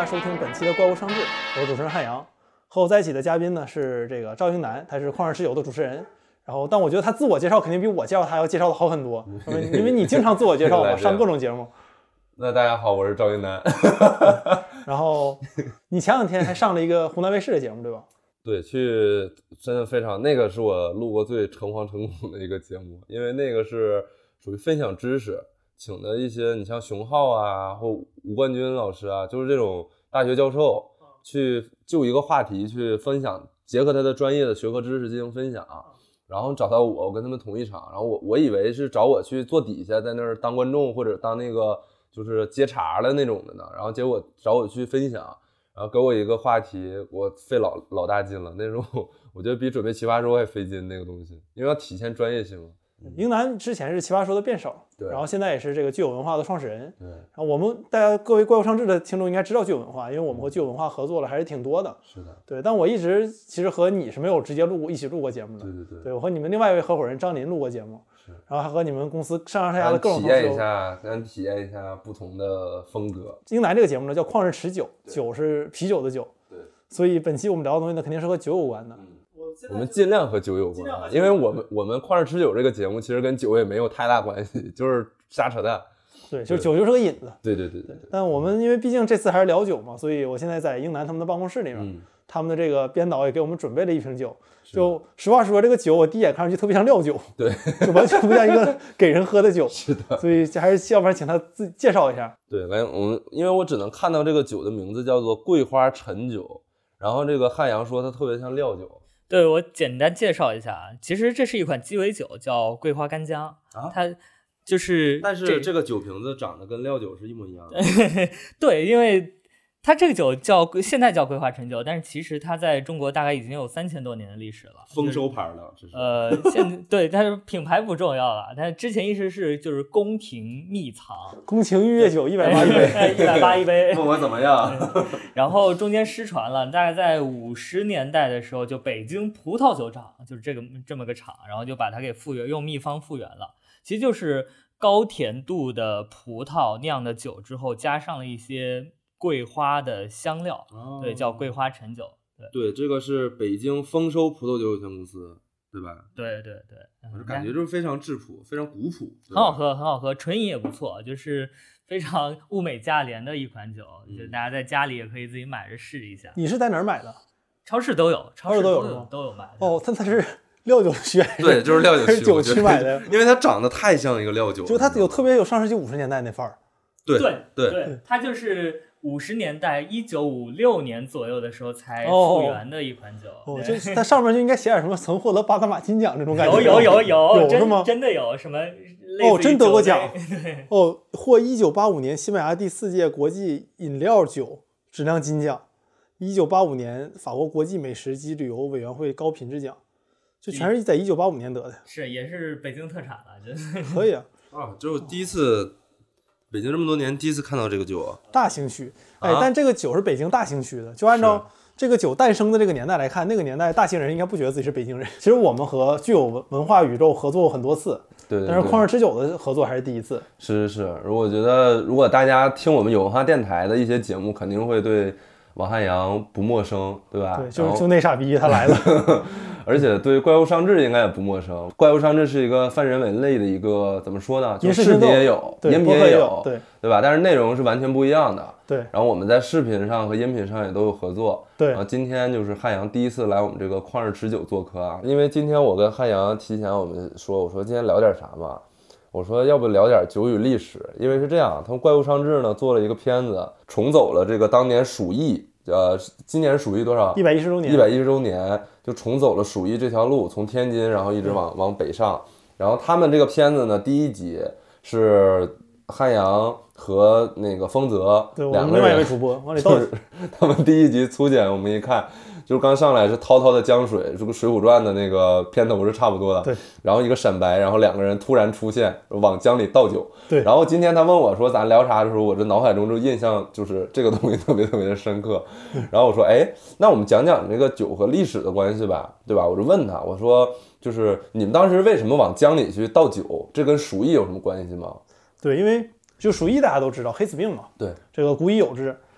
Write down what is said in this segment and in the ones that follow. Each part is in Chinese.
家收听本期的怪物上志，我是主持人汉阳。和我在一起的嘉宾呢是这个赵英男，他是旷日持久的主持人。然后，但我觉得他自我介绍肯定比我介绍他要介绍的好很多，因为你经常自我介绍嘛，上各种节目。 那大家好，我是赵英男。 然后你前两天还上了一个湖南卫视的节目，对吧？ 对，真的非常，那个是我录过最诚惶诚恐的一个节目，因为那个是属于分享知识，请的一些你像熊浩啊或吴冠军老师啊，就是这种大学教授去就一个话题去分享，结合他的专业的学科知识进行分享，然后找到我跟他们同一场，然后我以为是找我去坐底下在那儿当观众或者当那个就是接茬的那种的呢，然后结果找我去分享，然后给我一个话题，我费老大劲了，那时候我觉得比准备奇葩说还费劲那个东西，因为要体现专业性。 英男之前是奇葩说的辩手， 对， 然后现在也是这个具有文化的创始人。 对， 然后我们大家各位怪物上志的听众应该知道具有文化，因为我们和具有文化合作了还是挺多的。 是的， 对，但我一直其实和你是没有直接一起录过节目的。对，我和你们另外一位合伙人张林录过节目，然后还和你们公司上上下下的各种同事体验一下不同的风格。 英男这个节目呢叫旷日持久，酒是啤酒的酒。 对， 所以本期我们聊的东西呢肯定是和酒有关的。 我们尽量和酒有关，因为我们旷日持久这个节目其实跟酒也没有太大关系，就是瞎扯淡。 对，就是酒就是个引子。 对。 但我们因为毕竟这次还是聊酒嘛，所以我现在在英男他们的办公室里面，他们的这个编导也给我们准备了一瓶酒。就实话实说，这个酒我第一眼看上去特别像料酒， 对， 就完全不像一个给人喝的酒。 是的， 所以还是要不然请他自己介绍一下。 对，来，因为我只能看到这个酒的名字叫做桂花陈酒，然后这个汉阳说它特别像料酒。 对，我简单介绍一下，其实这是一款鸡尾酒，叫桂花干姜它就是， 但是这个酒瓶子长得跟料酒是一模一样的。 对，因为它这个酒现在叫桂花陈酒，但是其实它在中国大概已经有3000多年的历史了， 丰收牌的，这是对，但是品牌不重要了，但之前一直是就是宫廷秘藏， 宫廷御乐酒180一杯 ，180一杯， 问我怎么样？ 然后中间失传了，大概在50年代的时候，就北京葡萄酒厂就是这么个厂，然后就把它给复原，用秘方复原了，其实就是高甜度的葡萄酿的酒之后，加上了一些桂花的香料，对，叫桂花陈酒。 对，这个是北京丰收葡萄酒有限公司，对吧？ 对， 我就感觉就是非常质朴，非常古朴， 很好喝，纯饮也不错，就是非常物美价廉的一款酒，就大家在家里也可以自己买着试一下。 你是在哪儿买的？ 超市都有， 超市都有买。 哦，它是料酒区， 对，就是料酒区， 是酒区买的， 因为它长得太像一个料酒， 就它特别有上世纪50年代那范儿。 对，它就是50年代1956年左右的时候才复原的一款酒。 就它上面就应该写点什么曾获得巴拿马金奖这种感觉。 有是吗？ 真的有什么？ 真得过奖。获1985年西班牙第4届国际饮料酒质量金奖，1985年法国国际美食及旅游委员会高品质奖，就全是在1985年得的。 是，也是北京特产了，真的可以啊。 就第一次。北京这么多年第一次看到这个酒啊， 大兴区，但这个酒是北京大兴区的，就按照这个酒诞生的这个年代来看，那个年代大兴人应该不觉得自己是北京人。其实我们和具有文化宇宙合作过很多次， 对， 但是旷日持久的合作还是第一次。 是，我觉得如果大家听我们有文化电台的一些节目，肯定会对王汉阳不陌生，对吧？ 对，就那傻逼他来了。 而且对怪物上志应该也不陌生。怪物上志是一个泛人文类的一个怎么说呢？就视频也有，音频也有，对吧？但是内容是完全不一样的。 对。 然后我们在视频上和音频上也都有合作。 对。 然后今天就是汉阳第一次来我们这个旷日持久做客啊，因为今天我跟汉阳提前我们说，我说今天聊点啥吧？我说要不聊点酒与历史，因为是这样，他们怪物上志呢做了一个片子，重走了这个当年鼠疫。今年鼠疫多少 ？110周年。 110周年就重走了鼠疫这条路，从天津然后一直往北上。然后他们这个片子呢，第一集是汉阳和那个丰泽两个人， 另外一位主播往里倒。 他们第一集粗剪，我们一看，就是刚上来是滔滔的江水，这个《水浒传》的那个片头是差不多的。 对。 然后一个闪白，然后两个人突然出现，往江里倒酒。 对。 然后今天他问我说咱聊啥的时候，我这脑海中就印象就是这个东西特别特别的深刻。然后我说，那我们讲讲这个酒和历史的关系吧，对吧？我就问他，我说，就是你们当时为什么往江里去倒酒？这跟鼠疫有什么关系吗？ 对，因为就鼠疫大家都知道，黑死病嘛。 对。 这个古已有之。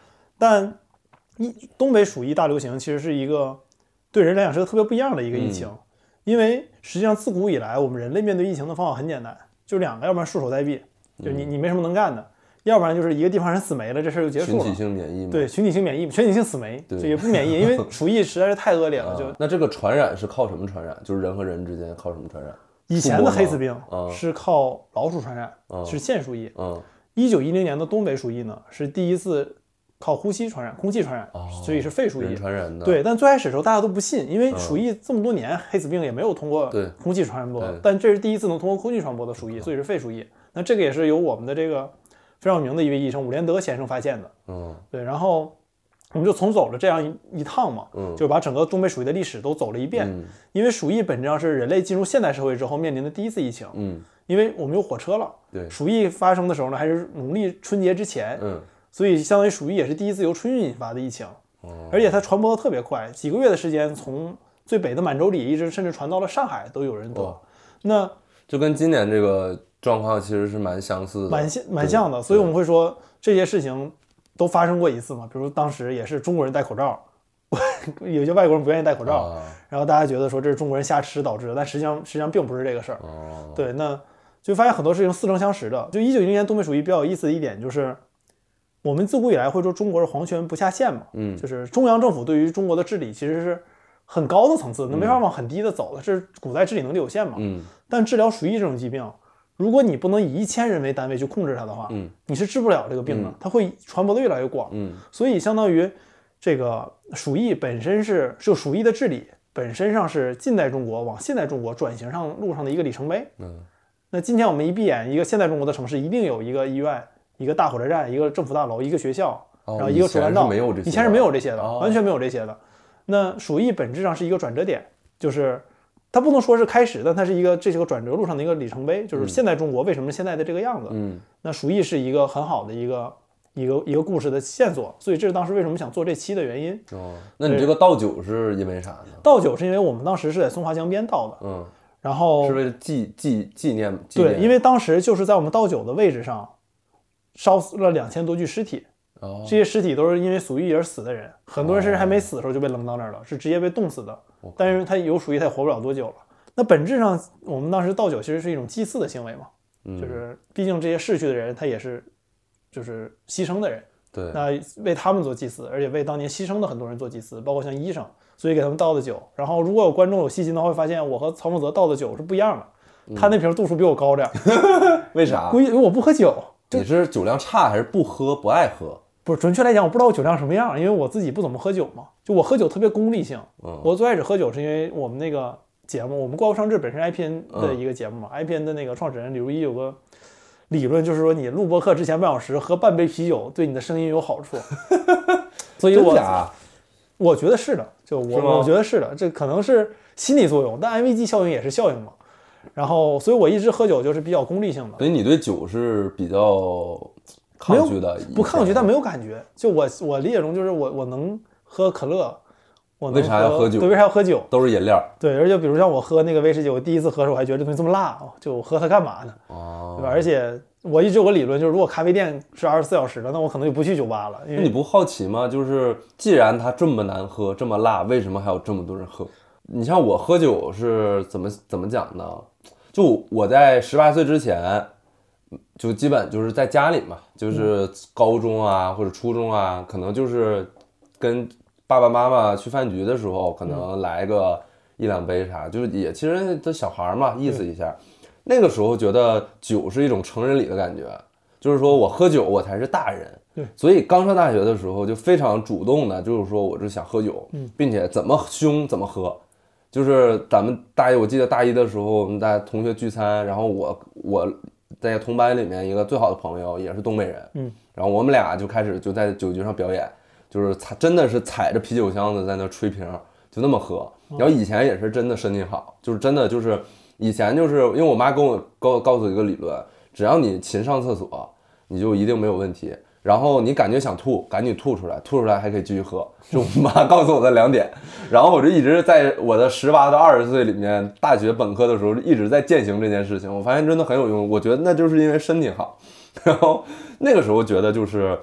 但东北鼠疫大流行其实是一个对人来讲是个特别不一样的一个疫情，因为实际上自古以来我们人类面对疫情的方法很简单，就两个，要不然束手待毙，就你没什么能干的，要不然就是一个地方人死没了，这事就结束了。 群体性免疫嘛。 对，群体性免疫，群体性死没，这也不免疫，因为鼠疫实在是太恶劣了。就那这个传染是靠什么传染？就是人和人之间靠什么传染？ 以前的黑死病是靠老鼠传染，是线鼠疫。1910年的东北鼠疫呢，是第一次靠呼吸传染，空气传染，所以是肺鼠疫。 人传染的。 对，但最开始的时候大家都不信，因为鼠疫这么多年，黑死病也没有通过空气传播，但这是第一次能通过空气传播的鼠疫，所以是肺鼠疫。那这个也是由我们的这个非常有名的一位医生伍连德先生发现的。对，然后我们就重走了这样一趟嘛，就是把整个东北鼠疫的历史都走了一遍。因为鼠疫本质上是人类进入现代社会之后面临的第一次疫情。因为我们有火车了。 对， 鼠疫发生的时候呢，还是农历春节之前。所以相当于鼠疫也是第一次由春运引发的疫情。而且它传播的特别快，几个月的时间，从最北的满洲里一直甚至传到了上海都有人得。那就跟今年这个状况其实是蛮相似的， 蛮像的。所以我们会说这些事情都发生过一次嘛，比如当时也是中国人戴口罩，有些外国人不愿意戴口罩，然后大家觉得说这是中国人瞎吃导致的，但实际上并不是这个事儿。对，那就发现很多事情似曾相识的。就1910年东北鼠疫比较有意思的一点就是，我们自古以来会说中国是皇权不下县嘛，就是中央政府对于中国的治理其实是很高的层次，那没法往很低的走的，这是古代治理能力有限嘛。但治疗鼠疫这种疾病，如果你不能以1000人为单位去控制它的话，你是治不了这个病的，它会传播的越来越广。所以相当于这个鼠疫本身就鼠疫的治理本身上是近代中国往现代中国转型上路上的一个里程碑。那今天我们一闭眼，一个现代中国的城市一定有一个医院，一个大火车站，一个政府大楼，一个学校，然后一个主干道。以前是没有这些的，完全没有这些的。那鼠疫本质上是一个转折点，就是它不能说是开始，但它是这是个转折路上的一个里程碑，就是现代中国为什么现在的这个样子。那鼠疫是一个很好的一个故事的线索，所以这是当时为什么想做这期的原因。 那你这个倒酒是因为啥呢？ 倒酒是因为我们当时是在松花江边倒的。然后是为了纪念。 对，因为当时就是在我们倒酒的位置上烧死了2000多具尸体。这些尸体都是因为鼠疫而死的人，很多人甚至还没死的时候就被扔到那儿了，是直接被冻死的。但是他有鼠疫，他也活不了多久了。那本质上我们当时倒酒其实是一种祭祀的行为嘛，就是毕竟这些逝去的人他也是就是牺牲的人。 对， 那为他们做祭祀，而且为当年牺牲的很多人做祭祀，包括像医生，所以给他们倒的酒。然后如果有观众有细心的话，会发现我和曹孟泽倒的酒是不一样的。他那瓶度数比我高点。 为啥？ 因为我不喝酒。 你是酒量差还是不喝不爱喝？ 不是，准确来讲我不知道我酒量什么样，因为我自己不怎么喝酒嘛。就我喝酒特别功利性。我最开始喝酒是因为我们那个节目，我们怪物上志本身 IPN 的一个节目嘛。IPN 的那个创始人李如一有个理论，就是说你录播课之前半小时喝半杯啤酒对你的声音有好处。所以我觉得是的，我觉得是的，这可能是心理作用，但 MVG 效应也是效应嘛。然后所以我一直喝酒就是比较功利性的。 所以你对酒是比较抗拒的？ 不抗拒，但没有感觉。就我理解中就是我能喝可乐，我能为啥要喝酒？ 对，为啥要喝酒？ 都是饮料。 对，而且比如像我喝那个威士忌，我第一次喝的时候我还觉得这东西这么辣，就我喝它干嘛呢？对吧？而且我一直有个理论，就是如果咖啡店是24小时的，那我可能就不去酒吧了。因为你不好奇吗？就是既然它这么难喝，这么辣，为什么还有这么多人喝？你像我喝酒是怎么讲呢？就我在18岁之前，就基本就是在家里嘛，就是高中啊或者初中啊，可能就是跟爸爸妈妈去饭局的时候，可能来个1-2杯啥，就是也其实这小孩嘛，意思一下。那个时候觉得酒是一种成人礼的感觉，就是说我喝酒我才是大人。 对， 所以刚上大学的时候就非常主动的，就是说我就想喝酒，并且怎么凶怎么喝。就是咱们我记得大一的时候，我们在同学聚餐，然后我在同班里面一个最好的朋友也是东北人，然后我们俩就开始就在酒局上表演，就是真的是踩着啤酒箱子在那吹瓶，就那么喝。然后以前也是真的身体好，就是真的就是以前就是因为我妈跟我告诉我一个理论，只要你勤上厕所，你就一定没有问题。然后你感觉想吐，赶紧吐出来，吐出来还可以继续喝，就我妈告诉我的2点。然后我就一直在我的18到20岁里面，大学本科的时候一直在践行这件事情。我发现真的很有用，我觉得那就是因为身体好。然后那个时候觉得就是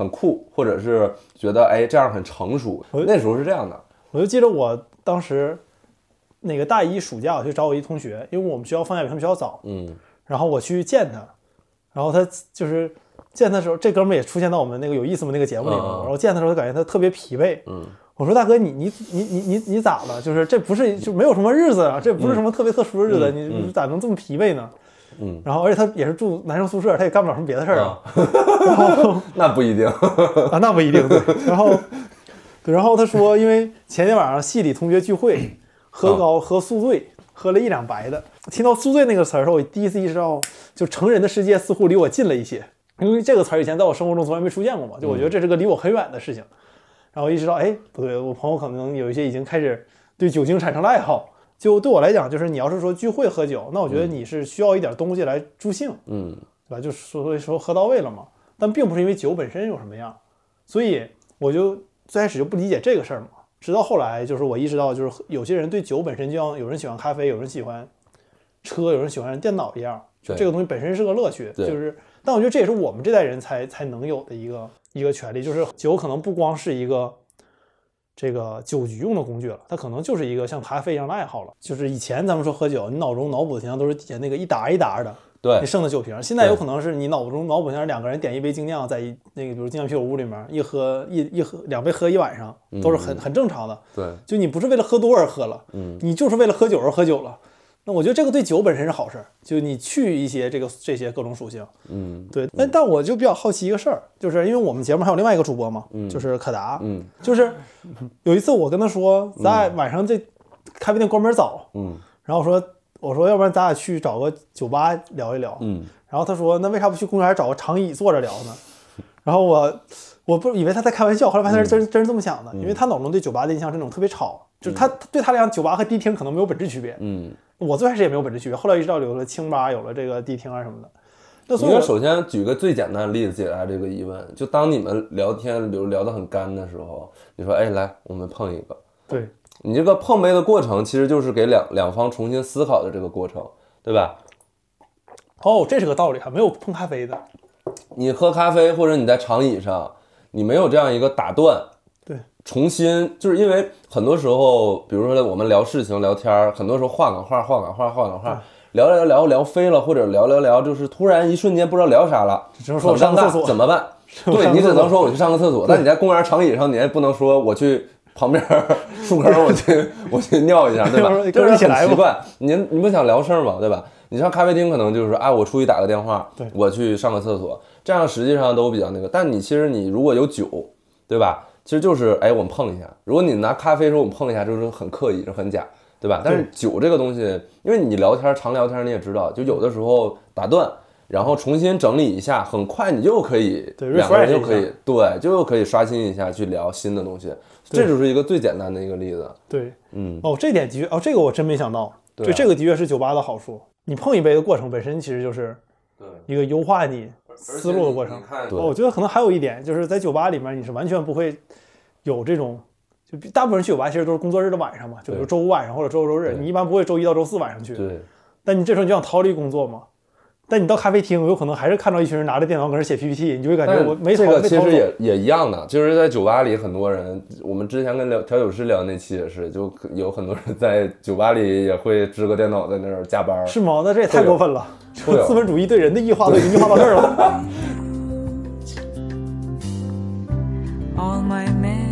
很酷，或者是觉得哎这样很成熟，那时候是这样的。 我就记得我当时那个大一暑假我去找我一同学，因为我们学校放假比他们学校早，然后我去见他，然后他就是见他的时候，这哥们也出现到我们那个有意思吗那个节目里面，然后见他的时候感觉他特别疲惫，我说大哥你咋了？就是这不是就没有什么日子啊，这不是什么特别特殊的日子，你咋能这么疲惫呢？然后而且他也是住男生宿舍，他也干不了什么别的事儿啊。然后那不一定啊，那不一定对。然后他说，因为前天晚上系里同学聚会，喝高喝宿醉，喝了1两白的。听到宿醉那个词儿的时候，我第一次意识到，就成人的世界似乎离我近了一些，因为这个词儿以前在我生活中从来没出现过嘛，就我觉得这是个离我很远的事情。然后意识到，哎，不对，我朋友可能有一些已经开始对酒精产生了爱好。就对我来讲，就是你要是说聚会喝酒，那我觉得你是需要一点东西来助兴，对吧？就是所以说喝到位了嘛，但并不是因为酒本身有什么样，所以我就最开始就不理解这个事儿嘛。直到后来，就是我意识到，就是有些人对酒本身就像有人喜欢咖啡，有人喜欢车，有人喜欢电脑一样，就这个东西本身是个乐趣，就是。但我觉得这也是我们这代人才能有的一个权利，就是酒可能不光是一个这个酒局用的工具了，它可能就是一个像咖啡一样的爱好了。就是以前咱们说喝酒，你脑中脑补的形象都是底下那个一打一打的， 对， 你剩的酒瓶。现在有可能是你脑中脑补像2个人点一杯精酿，在那个比如精酿啤酒屋里面一喝2杯喝一晚上，都是很正常的。 对， 就你不是为了喝多而喝了，你就是为了喝酒而喝酒了。那我觉得这个对酒本身是好事，就你去一些这些各种属性，对。但我就比较好奇一个事儿，就是因为我们节目还有另外一个主播嘛，就是可达，就是有一次我跟他说，咱俩晚上这咖啡店关门早，然后我说要不然咱俩去找个酒吧聊一聊，然后他说那为啥不去公园找个长椅坐着聊呢？然后我不以为他在开玩笑，后来发现他是真是这么想的，因为他脑中对酒吧的印象是那种特别吵，就是他对他来讲酒吧和迪厅可能没有本质区别，我最开始也没有本质区别，后来一直到有了清吧，有了这个迪厅啊什么的。那所以我首先举个最简单的例子解答这个疑问，就当你们聊天，比如聊得很干的时候，你说哎来我们碰一个， 对， 你这个碰杯的过程其实就是给两方重新思考的这个过程，对吧？ 哦，这是个道理，还没有碰咖啡的。 你喝咖啡或者你在长椅上，你没有这样一个打断， 对， 重新，就是因为很多时候，比如说我们聊事情聊天，很多时候话赶话，聊飞了，或者聊，就是突然一瞬间不知道聊啥了， 只能说我上个厕所怎么办？对，你只能说我去上个厕所，但你在公园长椅上，你也不能说我去旁边树根我去尿一下，对吧？这是很奇怪。你不想聊事儿吗？对吧？你上咖啡厅可能就是啊，我出去打个电话，我去上个厕所，这样实际上都比较那个。但其实你如果有酒，对吧？其实就是哎，我们碰一下。如果你拿咖啡说我们碰一下，就是很刻意，就很假，对吧？但是酒这个东西，因为你常聊天，你也知道，就有的时候打断，然后重新整理一下，很快你就可以两个人就可以就可以刷新一下去聊新的东西。这就是一个最简单的一个例子。 对，这点的确，这个我真没想到。对，这个的确是酒吧的好处。你碰一杯的过程本身其实就是一个优化你思路的过程。我觉得可能还有一点就是在酒吧里面你是完全不会有这种，就大部分人去酒吧其实都是工作日的晚上嘛，就比如周五晚上或者周六周日，你一般不会周一到周四晚上去。 对。 但你这时候你就想逃离工作嘛。但你到咖啡厅，有可能还是看到一群人拿着电脑搁那写 PPT， 你就会感觉我没这个其实也一样的，就是在酒吧里很多人，我们之前跟调酒师聊那期也是，就有很多人在酒吧里也会支个电脑在那儿加班。 是吗？那这也太过分了，资本主义对人的异化都已经异化到这儿了。All my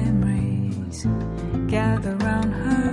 memories gather round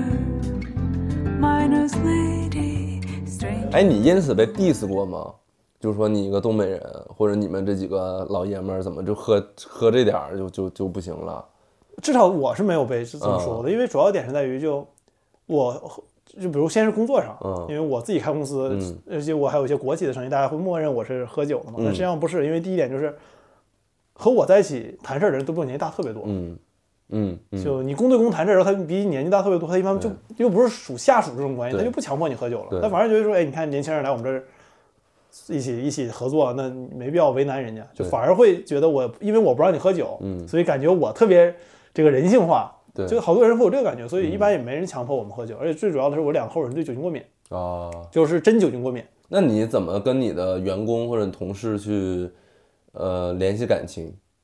her, miner's lady. 哎，你因此被 diss 过吗？就是说你一个东北人，或者你们这几个老爷们儿怎么就喝这点儿就不行了？ 至少我是没有被这么说的，因为主要点是在于就比如先是工作上，因为我自己开公司，而且我还有一些国企的生意，大家会默认我是喝酒的嘛。但实际上不是，因为第一点就是和我在一起谈事儿的人都比我年纪大特别多。就你公对公谈事儿，他比你年纪大特别多，他一般就又不是属下属这种关系，他就不强迫你喝酒了。他反而觉得说，哎，你看年轻人来我们这儿一起合作，那没必要为难人家，就反而会觉得因为我不让你喝酒，所以感觉我特别这个人性化。就好多人会有这个感觉，所以一般也没人强迫我们喝酒。而且最主要的是，我2个合伙人对酒精过敏就是真酒精过敏。 那你怎么跟你的员工或者同事去联系感情？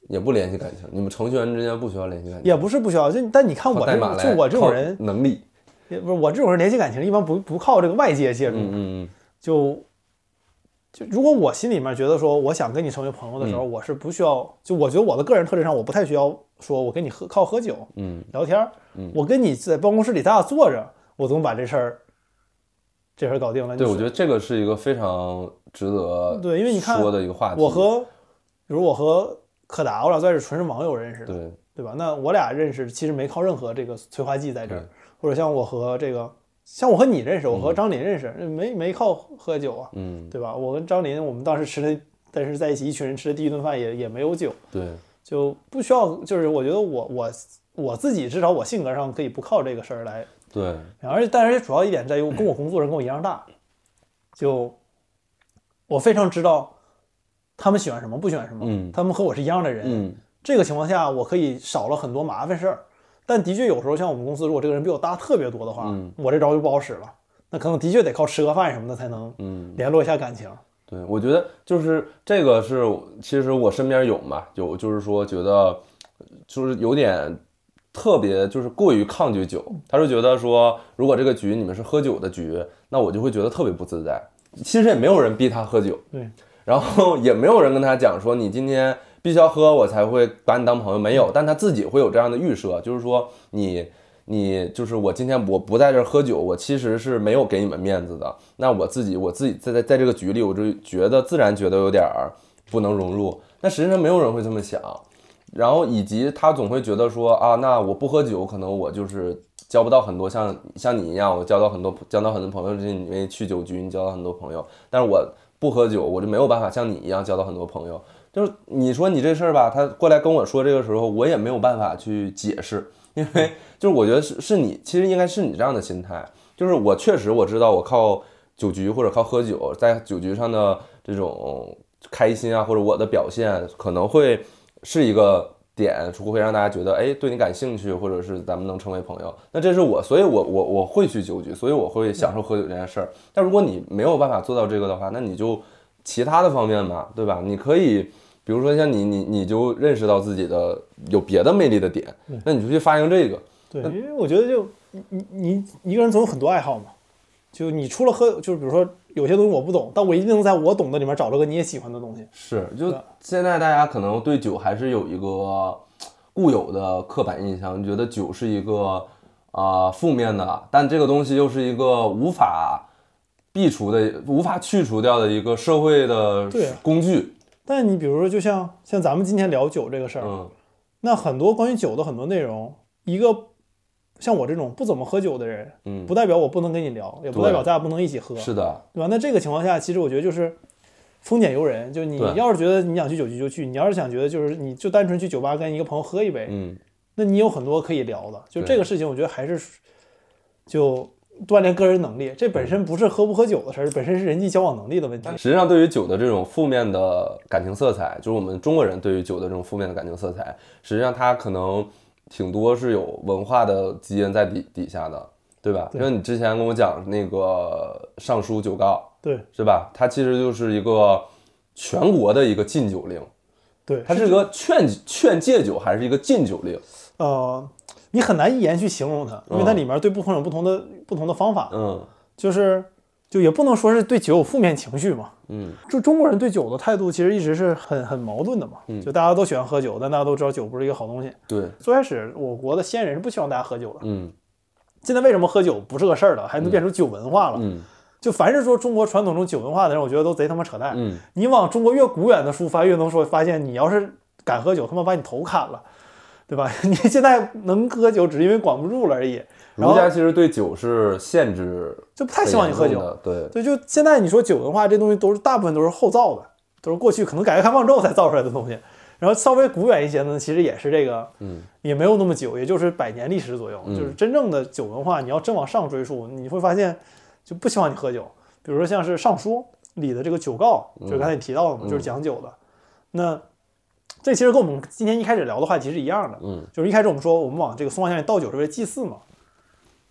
也不联系感情，你们程序员之间不需要联系感情， 也不是不需要，但你看我这种人能力， 也不是我这种人联系感情一般不靠这个外界介入，就如果我心里面觉得说我想跟你成为朋友的时候，我是不需要，就我觉得我的个人特质上我不太需要说我跟你靠喝酒聊天，我跟你在办公室里咱俩坐着，我总把这事儿搞定了。 对，我觉得这个是一个非常值得对，因为你看说的一个话题。 比如我和可达，我俩算是纯是网友认识的，对吧？那我俩认识其实没靠任何这个催化剂在这儿，或者像我和你认识，我和张林认识，没靠喝酒啊，对吧？我跟张林，我们当时但是在一起一群人吃的第一顿饭也没有酒， 对， 就不需要，就是我觉得我自己至少我性格上可以不靠这个事儿来， 对， 但是主要一点在于跟我工作人跟我一样大，就我非常知道他们喜欢什么不喜欢什么，他们和我是一样的人，这个情况下我可以少了很多麻烦事儿。但的确有时候像我们公司，如果这个人比我大特别多的话，我这招就不好使了。那可能的确得靠吃个饭什么的才能联络一下感情。 对，我觉得就是这个是，其实我身边有嘛，就是说觉得就是有点特别，就是过于抗拒酒。他就觉得说，如果这个局你们是喝酒的局，那我就会觉得特别不自在。其实也没有人逼他喝酒， 对， 然后也没有人跟他讲说你今天必须要喝我才会把你当朋友，没有，但他自己会有这样的预设，就是说你就是我今天我不在这儿喝酒，我其实是没有给你们面子的。那我自己在这个局里，我就自然觉得有点不能融入。但实际上没有人会这么想，然后以及他总会觉得说啊，那我不喝酒，可能我就是交不到很多像你一样，我交到很多朋友，就是因为去酒局你交到很多朋友，但是我不喝酒，我就没有办法像你一样交到很多朋友。就是你说你这事儿吧，他过来跟我说这个时候，我也没有办法去解释，因为就是我觉得是你，其实应该是你这样的心态，就是我确实我知道我靠酒局或者靠喝酒在酒局上的这种开心啊，或者我的表现可能会是一个点，会让大家觉得哎对你感兴趣，或者是咱们能成为朋友。那这是我，所以我会去酒局，所以我会享受喝酒这件事儿。但如果你没有办法做到这个的话，那你就其他的方面嘛，对吧？你可以比如说像你就认识到自己的有别的魅力的点，那你就去发扬这个。 对，因为我觉得就你一个人总有很多爱好嘛，就你除了喝，就是比如说有些东西我不懂，但我一定能在我懂的里面找到个你也喜欢的东西。 是，就现在大家可能对酒还是有一个固有的刻板印象，觉得酒是一个负面的，但这个东西又是一个无法避除的、无法去除掉的一个社会的工具。 但你比如说，就像咱们今天聊酒这个事儿，那很多关于酒的很多内容，一个像我这种不怎么喝酒的人，不代表我不能跟你聊，也不代表咱俩不能一起喝， 是的， 对吧？那这个情况下，其实我觉得就是丰俭由人，就你要是觉得你想去酒局就去，你要是想觉得就是你就单纯去酒吧跟一个朋友喝一杯，那你有很多可以聊的。就这个事情，我觉得还是就锻炼个人能力，这本身不是喝不喝酒的事儿，本身是人际交往能力的问题。 实际上，对于酒的这种负面的感情色彩，就是我们中国人对于酒的这种负面的感情色彩，实际上它可能挺多是有文化的基因在底下的，对吧？因为你之前跟我讲那个尚书酒告， 对， 是吧？它其实就是一个全国的一个禁酒令， 对， 它是个劝戒酒还是一个禁酒令？ 你很难一言去形容它，因为它里面对不同有不同的方法，就也不能说是对酒有负面情绪嘛，就中国人对酒的态度其实一直是很矛盾的嘛，就大家都喜欢喝酒，但大家都知道酒不是一个好东西。 对， 最开始我国的先人是不希望大家喝酒的，现在为什么喝酒不是个事儿了，还能变成酒文化了？就凡是说中国传统中酒文化的人，我觉得都贼他妈扯淡。你往中国越古远的书翻，越能发现你要是敢喝酒，他妈把你头砍了。对吧？你现在能喝酒，只是因为管不住了而已。 儒家其实对酒是限制， 就不太希望你喝酒。 对， 就现在你说酒文化这东西大部分都是后造的，都是过去可能改革开放之后才造出来的东西。然后稍微古远一些呢，其实也是这个，也没有那么久，也就是100年历史左右。就是真正的酒文化，你要真往上追溯，你会发现就不希望你喝酒。比如说像是《尚书》里的这个酒告，就是刚才你提到的嘛，就是讲酒的。那这其实跟我们今天一开始聊的话题是一样的，就是一开始我们说我们往这个松花江里倒酒是为了祭祀嘛，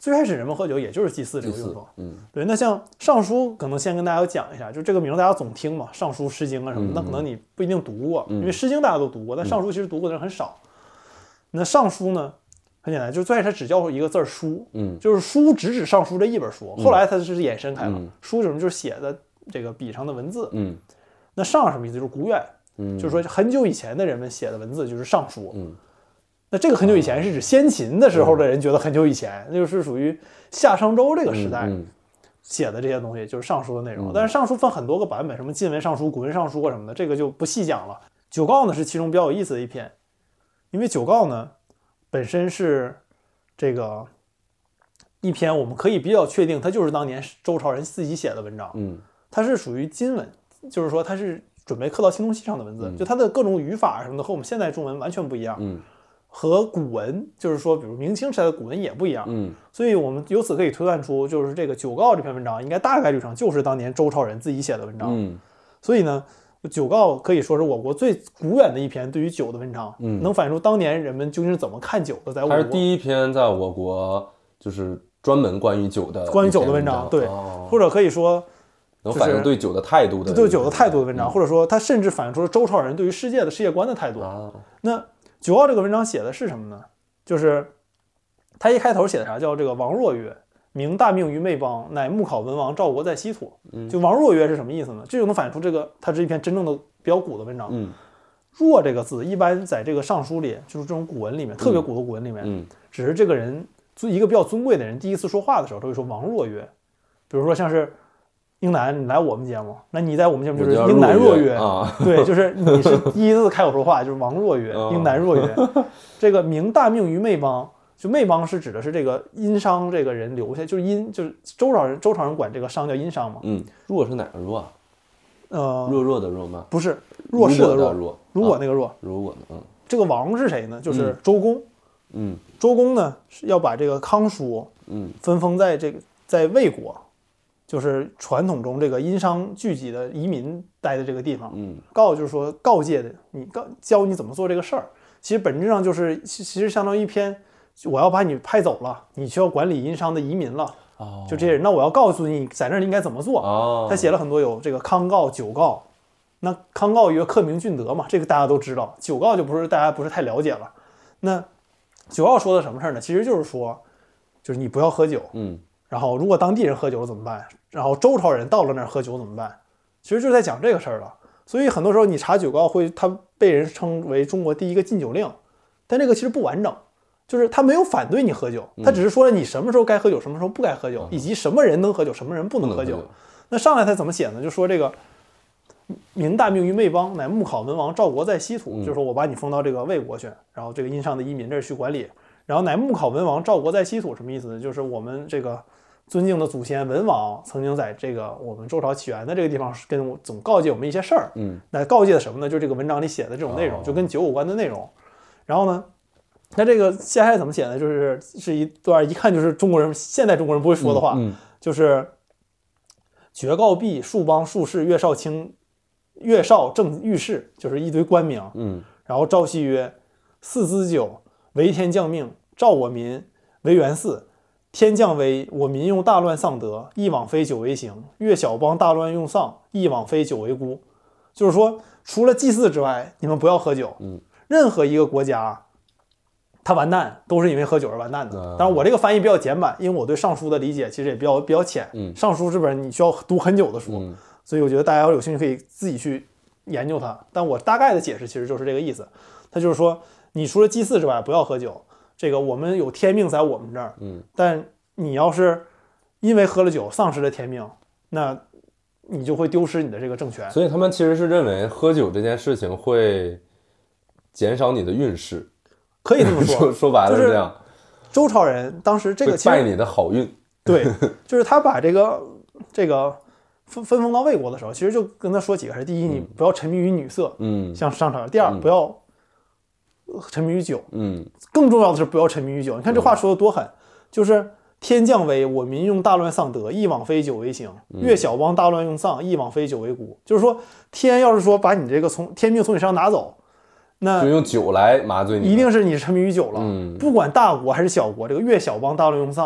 最开始人们喝酒也就是祭祀这个用途。对。那像尚书，可能先跟大家讲一下，就这个名大家总听嘛，尚书、诗经啊什么，那可能你不一定读过，因为诗经大家都读过，但尚书其实读过的人很少。那尚书呢，很简单，就是最开始它只叫一个字书，就是书直指尚书这一本书，后来它就是延伸开了，书什么就是写的这个笔上的文字，那尚什么意思？就是古远，就是说很久以前的人们写的文字就是尚书，那这个很久以前是指先秦的时候的人觉得很久以前，那就是属于夏商周这个时代写的这些东西，就是尚书的内容。但是尚书分很多个版本，什么晋文尚书、古文尚书啊什么的，这个就不细讲了。九诰呢是其中比较有意思的一篇，因为九诰呢本身是这个一篇我们可以比较确定它就是当年周朝人自己写的文章，它是属于今文，就是说它是准备刻到青铜器上的文字，就它的各种语法什么的和我们现代中文完全不一样，和古文，就是说比如明清时代的古文也不一样，所以我们由此可以推断出，就是这个九诰这篇文章应该大概率上就是当年周朝人自己写的文章，所以呢九诰可以说是我国最古远的一篇对于酒的文章，能反映出当年人们究竟是怎么看酒的。在我国， 它是第一篇在我国就是专门关于酒的文章，对，或者可以说能反映对酒的态度的， 对酒的态度的文章，或者说它甚至反映出了周朝人对于世界的世界观的态度。那九诰这个文章写的是什么呢？就是他一开头写的啥，叫这个王若曰，明大命于昧邦，乃穆考文王赵国在西土。就王若曰是什么意思呢？这就能反映出这个它是一篇真正的比较古的文章。若这个字一般在这个尚书里，就是这种古文里面，特别古的古文里面，只是这个人一个比较尊贵的人第一次说话的时候，他会说王若曰。比如说像是英男，你来我们节目，那你在我们节目就是英男若曰，对，就是你是第一次开口说话，就是王若曰，英男若曰。这个明大命于昧邦，就昧邦是指的是这个殷商这个人留下，就是就是周朝人管这个商叫殷商嘛。 若是哪个若啊？弱的弱吗？ 不是，弱势的弱， 如果那个弱， 如果呢？ 这个王是谁呢？就是周公。周公呢是要把这个康叔，分封在魏国。就是传统中这个殷商聚集的移民待的这个地方，就是说告诫的你，教你怎么做这个事儿。其实本质上就是其实相当于一篇，我要把你派走了，你需要管理殷商的移民了，就这些人，那我要告诉你在那儿应该怎么做。他写了很多，有这个康诰、九诰。那康诰曰克明俊德嘛，这个大家都知道。九诰就大家不是太了解了。那九诰说的什么事儿呢？其实就是说，就是你不要喝酒，然后如果当地人喝酒怎么办？然后周朝人到了那儿喝酒怎么办？其实就是在讲这个事儿了。所以很多时候你查九诰它被人称为中国第一个禁酒令，但这个其实不完整，就是他没有反对你喝酒，他只是说了你什么时候该喝酒，什么时候不该喝酒，以及什么人能喝酒，什么人不能喝酒。那上来他怎么写呢？就说这个明大命于昧邦，乃穆考文王赵国在西土，就是说我把你封到这个魏国去，然后这个殷商的移民这儿去管理。然后乃穆考文王赵国在西土什么意思呢？就是我们这个尊敬的祖先文王曾经在这个我们周朝起源的这个地方跟我总告诫我们一些事儿，那告诫的什么呢？就这个文章里写的这种内容，就跟酒有关的内容。然后呢，那这个接下来怎么写呢？是一段一看就是现代中国人不会说的话，就是爵告毕，戍邦戍氏，岳少正御史，就是一堆官名。然后赵羲曰：四资酒，为天降命，召我民为元嗣。天降危，我民用大乱丧德，亦枉非酒为行；越小邦大乱用丧，亦枉非酒为孤。就是说，除了祭祀之外，你们不要喝酒。任何一个国家，它完蛋都是因为喝酒而完蛋的。当然，我这个翻译比较简版，因为我对尚书的理解其实也比较浅。尚书这本你需要读很久的书，所以我觉得大家要有兴趣可以自己去研究它。但我大概的解释其实就是这个意思。它就是说，你除了祭祀之外，不要喝酒。这个我们有天命在我们这儿，但你要是因为喝了酒丧失了天命，那你就会丢失你的这个政权。 所以他们其实是认为喝酒这件事情会减少你的运势， 可以这么说。 说白了是这样。 周朝人当时这个会败你的好运。 对，就是他把这个分封到魏国的时候，其实就跟他说几个事：第一，你不要沉迷于女色，像商朝；第二，不要沉迷于酒，更重要的是不要沉迷于酒。你看这话说的多狠，就是天降危，我民用大乱丧德，亦枉非酒为行；越小邦大乱用丧，亦枉非酒为孤。就是说，天要是说把你这个天命从你身上拿走，那就用酒来麻醉你， 一定是你沉迷于酒了。不管大国还是小国，这个越小邦大乱用丧，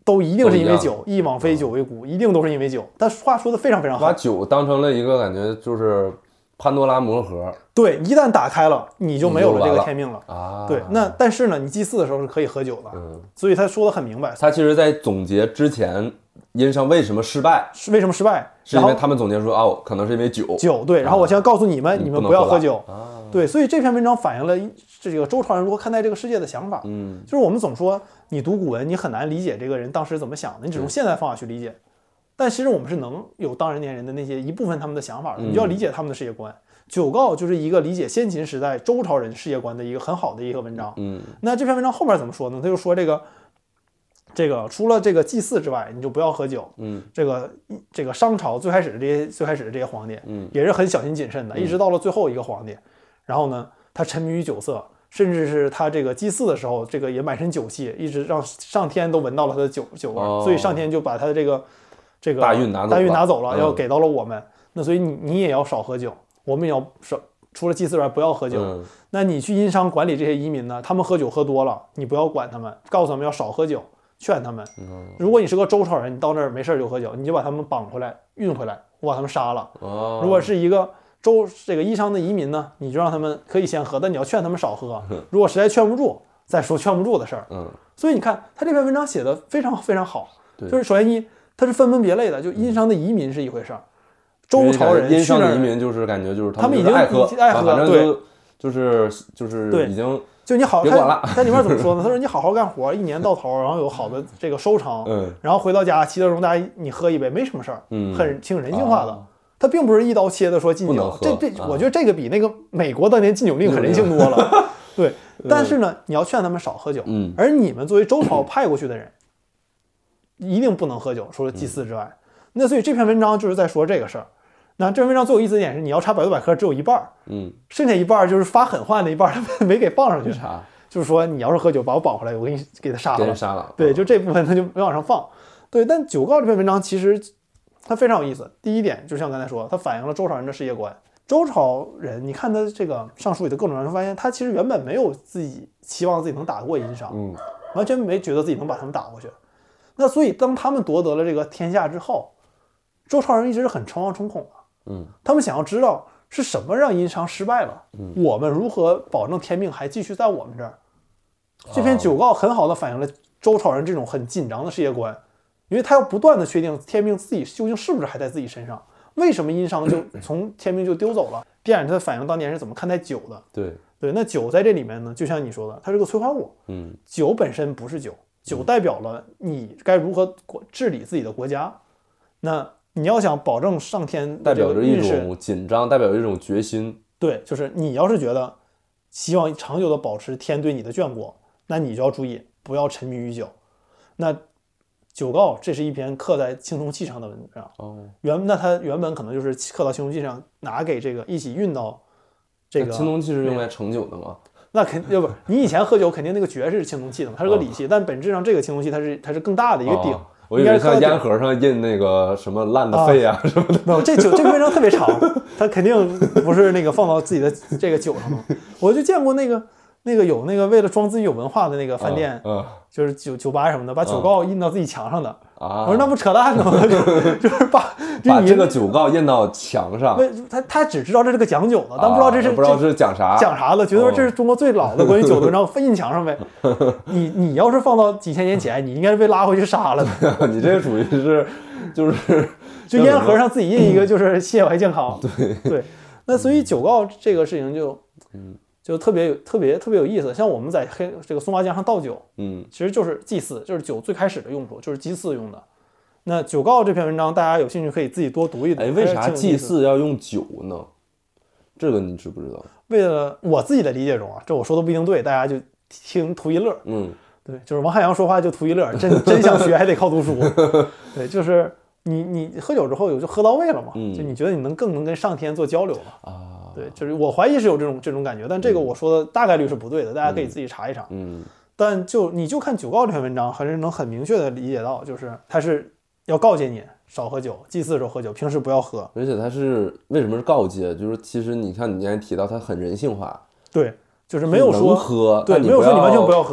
都一定是因为酒，一往非酒为谷，一定都是因为酒。但话说的非常非常好， 把酒当成了一个感觉就是潘多拉魔盒。 对，一旦打开了，你就没有了这个天命了啊。 对，那但是呢，你祭祀的时候是可以喝酒的，所以他说的很明白。 他其实在总结之前，殷商为什么失败？ 是为什么失败？ 是因为他们总结说哦，可能是因为酒。 对，然后我先告诉你们，你们不要喝酒。 对， 所以这篇文章反映了这个周朝人如何看待这个世界的想法。就是我们总说你读古文，你很难理解这个人当时怎么想的，你只用现代方法去理解。但其实我们是能有当人年人的那些一部分他们的想法的，你就要理解他们的世界观。九诰就是一个理解先秦时代周朝人世界观的一个很好的一个文章。那这篇文章后面怎么说呢？他就说这个除了这个祭祀之外，你就不要喝酒。这个商朝最开始的这些皇帝，也是很小心谨慎的，一直到了最后一个皇帝，然后呢，他沉迷于酒色，甚至是他这个祭祀的时候，这个也满身酒气，一直让上天都闻到了他的酒味，所以上天就把他的这个大运拿走了，要给到了我们。那所以你也要少喝酒，我们也要少，除了祭祀之外不要喝酒。那你去殷商管理这些移民呢，他们喝酒喝多了，你不要管他们，告诉他们要少喝酒，劝他们。如果你是个周朝人，你到那儿没事就喝酒，你就把他们绑回来运回来，我把他们杀了。如果是一个这个殷商的移民呢，你就让他们可以先喝，但你要劝他们少喝。如果实在劝不住，再说劝不住的事儿。所以你看他这篇文章写的非常非常好，就是首先它是分门别类的，就殷商的移民是一回事儿，周朝人殷商的移民就是感觉就是他们已经爱喝， 对， 就是已经就你好别管了。 在里面怎么说呢？他说你好好干活，一年到头，然后有好的这个收成，然后回到家其乐融，大家你喝一杯没什么事儿，挺人性化的。他并不是一刀切的说禁酒，我觉得这个比那个美国当年禁酒令可人性多了。对，但是呢，你要劝他们少喝酒，而你们作为周朝派过去的人，一定不能喝酒，除了祭祀之外。那所以这篇文章就是在说这个事儿。那这篇文章最有意思的一点是，你要查百度百科只有一半，剩下一半就是发狠话那一半他没给放上去。就是说你要是喝酒把我绑回来，我给他杀了。对，就这部分他就没往上放。对，但九诰这篇文章其实它非常有意思。第一点，就像刚才说，它反映了周朝人的世界观。周朝人，你看他这个上书里的各种人，发现他其实原本没有自己期望自己能打过殷商，完全没觉得自己能把他们打过去。那所以当他们夺得了这个天下之后，周朝人一直是很诚惶诚恐的。他们想要知道是什么让殷商失败了，我们如何保证天命还继续在我们这儿。这篇九诰很好的反映了周朝人这种很紧张的世界观，因为他要不断的确定天命自己究竟是不是还在自己身上，为什么殷商就从天命就丢走了。第二，它反映当年是怎么看待酒的。对，那酒在这里面呢，就像你说的，它是个催化物。酒本身不是酒，酒代表了你该如何治理自己的国家。那你要想保证上天代表着一种紧张，代表着一种决心。 对，就是你要是觉得希望长久的保持天对你的眷顾，那你就要注意不要沉迷于酒。那九诰这是一篇刻在青铜器上的文章。那它原本可能就是刻到青铜器上，拿给这个一起运到这个。 青铜器是用来盛酒的吗？ 那肯定不，你以前喝酒肯定那个爵是青铜器的嘛，它是个礼器，但本质上这个青铜器它是更大的一个鼎。 我以为像烟盒上印那个什么烂的肺啊什么的。 没有，这篇文章特别长，它肯定不是那个放到自己的这个酒上的。我就见过那个有那个为了装自己有文化的那个饭店，就是酒吧什么的，把九诰印到自己墙上的。我说那不扯淡的吗？就是把这个九诰印到墙上。 他只知道这是个讲酒的，但不知道这是讲啥的，觉得这是中国最老的关于酒的文章，印墙上呗。你要是放到几千年前，你应该是被拉回去杀了的。 你这个属于是就烟盒上自己印一个，就是谢怀健康。对，那所以九诰这个事情就特别有意思。像我们在这个松花江上倒酒，其实就是祭祀，就是酒最开始的用途，就是祭祀用的。那九诰这篇文章，大家有兴趣可以自己多读一读。 为啥祭祀要用酒呢？这个你知不知道？ 为了我自己的理解中啊，这我说的不一定对，大家就听图一乐。对，就是王汉阳说话就图一乐，真想学还得靠读书。对，就是你喝酒之后就喝到位了嘛，就你觉得你更能跟上天做交流了啊。对，就是我怀疑是有这种感觉，但这个我说的大概率是不对的，大家可以自己查一查。但你就看九诰这篇文章，还是能很明确的理解到，就是他是要告诫你少喝酒，祭祀的时候喝酒，平时不要喝。 而且他是为什么是告诫？就是其实你看你刚才提到他很人性化， 对，就是没有说喝， 对，没有说你完全不要喝，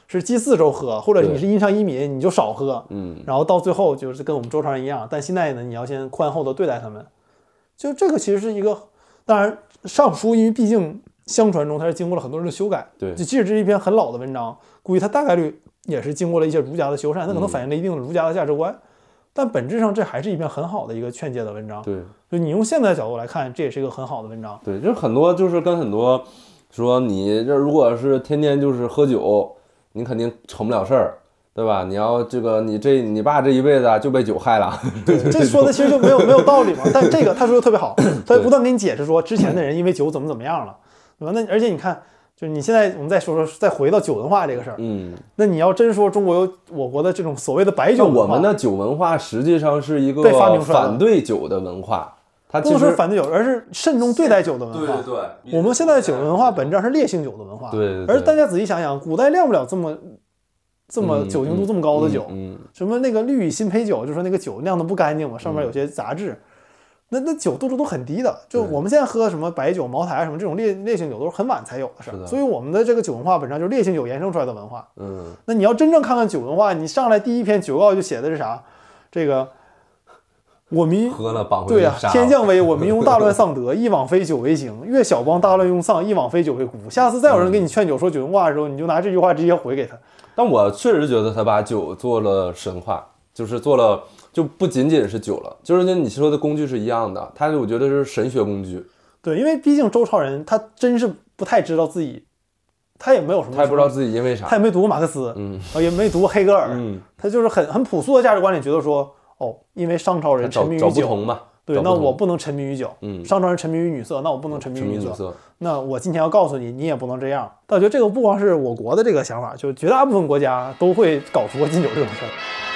是祭祀时候喝，或者你是因上移民你就少喝，然后到最后就是跟我们周朝人一样，但现在呢，你要先宽厚的对待他们。就这个其实是一个，当然尚书因为毕竟相传中它是经过了很多人的修改， 对， 就即使这是一篇很老的文章，估计它大概率也是经过了一些儒家的修缮，它可能反映了一定的儒家的价值观。但本质上这还是一篇很好的一个劝诫的文章。 对， 就你用现在的角度来看，这也是一个很好的文章。 对，就是很多就是跟很多说你这如果是天天就是喝酒，你肯定成不了事儿，对吧？你要这个你爸这一辈子就被酒害了。 对，这说的其实就没有道理嘛。但这个他说的特别好，他不断给你解释说之前的人因为酒怎么样了，对吧？那而且你看。就是你现在我们再回到酒文化这个事儿，那你要真说中国有我国的这种所谓的白酒文化， 我们的酒文化实际上是一个反对酒的文化，它不是反对酒，而是慎重对待酒的文化。 对， 我们现在的酒文化本质上是烈性酒的文化。 对， 而大家仔细想想，古代酿不了这么酒精度这么高的酒，什么那个氯乙辛胚酒，就说那个酒酿的不干净嘛，上面有些杂质。那酒度数都很低的，就我们现在喝什么白酒、茅台什么这种烈性酒都是很晚才有的事儿，所以我们的这个酒文化本身就是烈性酒延伸出来的文化。那你要真正看看酒文化，你上来第一篇酒告就写的是啥？这个我民喝了绑回对啊，天降威，我民用大乱丧德，一往非酒为行；越小邦大乱用丧，一往非酒为孤。下次再有人给你劝酒说酒文化的时候，你就拿这句话直接回给他。 但我确实觉得他把酒做了神话，就是做了。就不仅仅是酒了，就是跟你说的工具是一样的，他我觉得是神学工具。 对，因为毕竟周朝人他真是不太知道自己，他也没有什么， 他也不知道自己因为啥， 他也没读过马克思，也没读过黑格尔，他就是很朴素的价值观里觉得说，因为商朝人沉迷于酒， 找不同嘛， 对，那我不能沉迷于酒，商朝人沉迷于女色，那我不能沉迷于女色，那我今天要告诉你，你也不能这样。但我觉得这个不光是我国的这个想法，就绝大部分国家都会搞出过禁酒这种事儿。